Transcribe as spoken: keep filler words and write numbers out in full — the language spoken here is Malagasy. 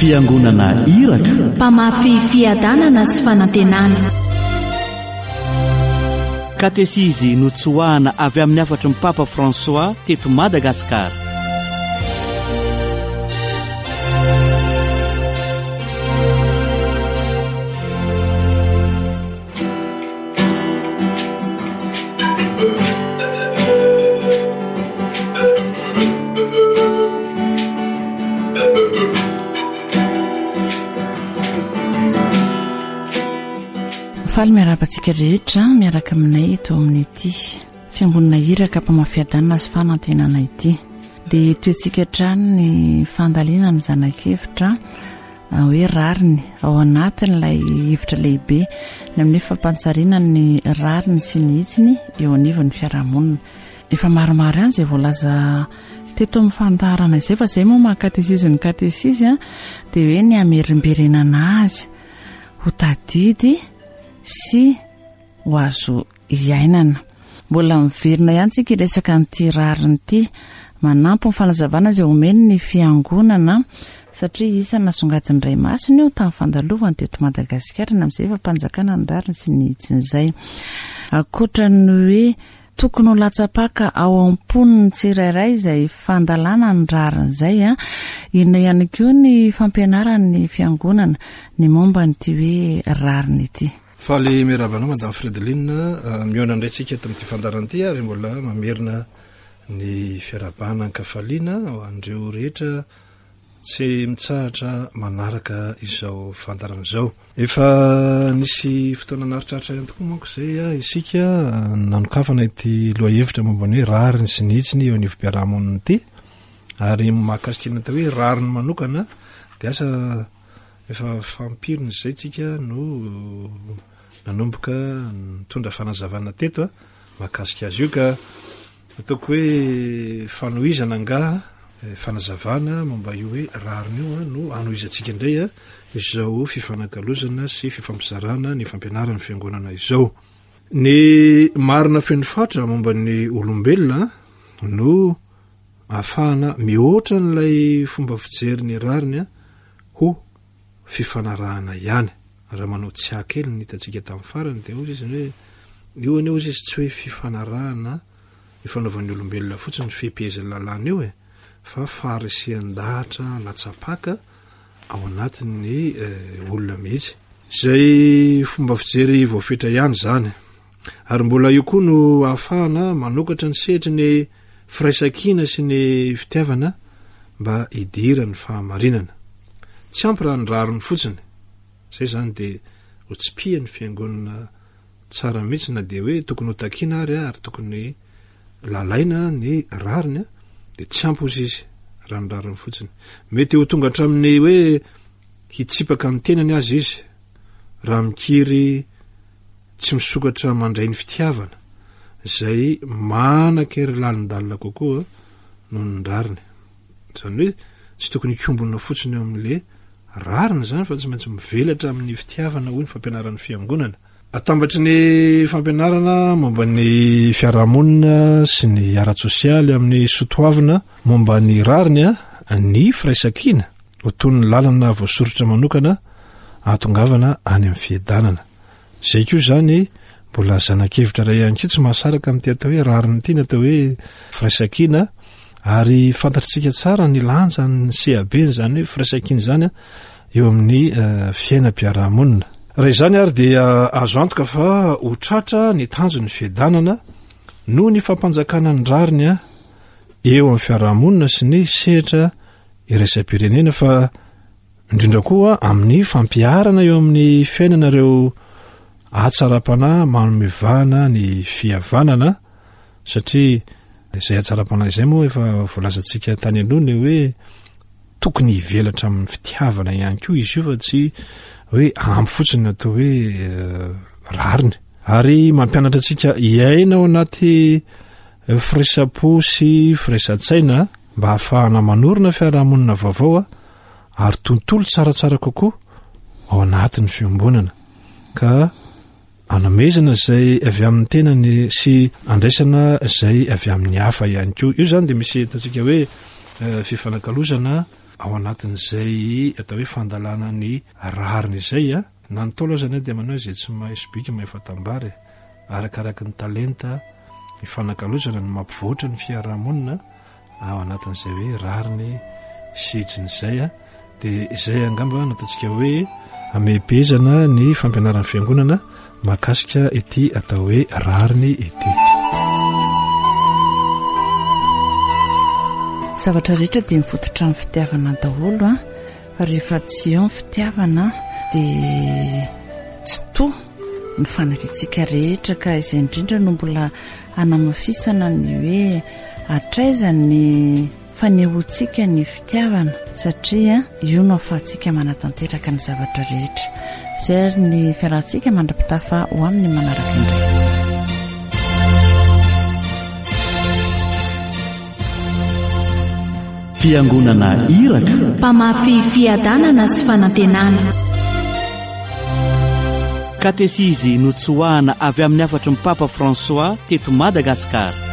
fiangonana iraka, mpamafy fiadanana sy fanantenana. katesizy notsoahana avy amin'ny afatry ny Papa François teto Madagasikara. Faly miarabantsika rehetra miaraka aminay eto amin'ity fiangonana iraka mpamafiadanana sy fanantenana ity. Dia toetsika trano ny fandaliana ny zanak'efitra hoe rariny ao anatin'ilay hevitra lehibe ny amin'ny fampantsariana ny rariny sy ny hitsiny eo anivon'ny fiarahamonina. Efa maromaro ihany izay voalaza teto amin'ny fandarana izay fa izay moa mahakatesisy ny katesisy dia hoe ny amerimberenana azy ho tadidy sy ho azo iainana. Mbola miverina ihany tsika resaka n'ity rariny ity, manampy ny fanazavana izay omeny ny fiangonana satria isana songatin'ny Ray Masina io tamin'ny fandalovany teto Madagasikara na amin'izay efa mpanjakana ny rariny sy ny hitsin'izay. Ankoatran'ny hoe tokony ho latsapaka ao am-poniny tsirairay izay fandalana ny rariny izay a, inona ihany koa ny fampianaran'ny fiangonana ny momba n'ity hoe rariny ity. Faly mirabanao Madame Fredeline, miona indray tsika eto amin'ity fandaran'ity ary mbola mamerina ny fiarabana ankafaliana ho andreo rehetra tsy mitsahatra manaraka izao fandarana izao. Efa nisy fotoana naritraritra ihany tokoa manko izay isika nanokafana ity lohahevitra momba ny hoe rariny sy ny hitsiny eo anivom-piarahamonina ity, ary mahakasika ny atao hoe rariny manokana dia asa efa fampirina izay tsika no nanomboka nitondra fanazavana teto mahakasika azy io, ka ataoko hoe fanohizana nga fanazavana momba io hoe rariny io no anohizantsika indray izao fifanakalozana sy fifampizarana ny fampianarana fiangonana izao. Ny marina feno fatra momba ny olombelona no ahafahana mihoatra n'ilay fomba fijery ny rariny ho fifanarahana ihany. Raha manao tsiakely ny hitantsika tamin'ny farany dia ozy izy hoe io aneo izy tsy hoe fifanarahana ifanaovan'ny olombelona fotsiny fihipehizan'ny lalàna io e, fa farisian-dahatra latsapaka ao anatin'ny olona mihitsy. Izay fomba fijery voafetra ihany zany. Ary mbola io koa no ahafahana manokatra ny sehatra ny firaisankina sy ny fitiavana mba hidira ny fahamarinana. Tsy ampy raha ny rariny fotsiny. Zay zany dia ho tsipia ny fiangonana tsara mihitsy na dia hoe tokony ho takiana ary ary tokony lalaina ny rariny dia tsy ampy ozy izy raha ny rariny fotsiny. Mety ho tonga hatramin'ny hoe hitsipaka ny tenany azy izy raha mikiry tsy misokatra mandray ny fitiavana izay manan-kery lalindalina kokoa noho ny rariny. Zany hoe tsy tokony hikombona fotsiny eo amin'le rariny zany fa tsy maintsy mivelatra amin'ny fitiavana hoy ny fampianaran'ny fiangonana. Atambatry ny fampianarana momba ny fiarahamonina sy ny ara-tsosialy amin'ny sotoavina momba ny rariny ny firaisankina ho toy ny lalana voasorotra manokana ahatongavana any amin'ny fiadanana. Zay koa zany mbola zanak'evitra ray ihany koa tsy mahasaraka amin'ity atao hoe rariny ity natao hoe firaisankina, ary fantatritsika tsara ny lanja ny sehabeny zany hoe firaisankina zany eo amin'ny fiainam-piarahamonina. Raha izany ary dia azo antoka fa ho tratra ny tanjon'ny fiadanana noho ny fampanjakana ny rariny eo amin'ny fiarahamonina sy ny sehatra iraisam-pirenena, fa indrindra koa amin'ny fampiarana eo amin'ny fiainanareo ahatsara-panahy manomevana ny fihavanana, satria izay ahatsara-panahy izay moa efa voalazantsika tany anony hoe tokony hivelatra amin'ny fitiavana ihany koa izy io fa tsy hoe ampy fotsiny atao hoe rariny. Ary mampianatra antsika iaina ao anaty firaisapo sy firaisan-tsaina mba hahafahana manorina fiarahamonina vaovao ary tontolo tsaratsara kokoa ao anatin'ny fiangonana, ka anomezana izay avy amin'ny tenany sy andraisana izay avy amin'ny hafa ihany koa. Io zany dia misy ataontsika hoe fifanakalozana ao anatin'izay atao hoe fandalana ny rariny izay a na nytao aloha zany a dia manao izay tsy mahaisybika mahefatambary arakaraka ny talenta ny fanakalozana ny mampivoatra ny fiarahamonina ao anatin'izay hoe rariny sijiny izay a dia izay angamba nataontsika hoe amebezana ny fampianaran'ny fiangonana mahakasika ity atao hoe rariny ity. Zavatra rehetra dia mifototra ny fitiavana daholo a fa rehefa tsy eo ny fitiavana dia tsy toa ny fanakitsika rehetra ka izay indrindra no mbola hanamafisana ny hoe hatraiza ny fanehoantsika ny fitiavana satria io no ahafahantsika manatanteraka ny zavatra rehetra. Izay ary ny fiarahantsika mandra-pitafa ho amin'ny manaraka indray. Fiangonana Iraka, mpamafy fiadanana sy fanantenana. Katesisy notsoahana avy amin'ny afatry ny Papa François teto Madagasikara.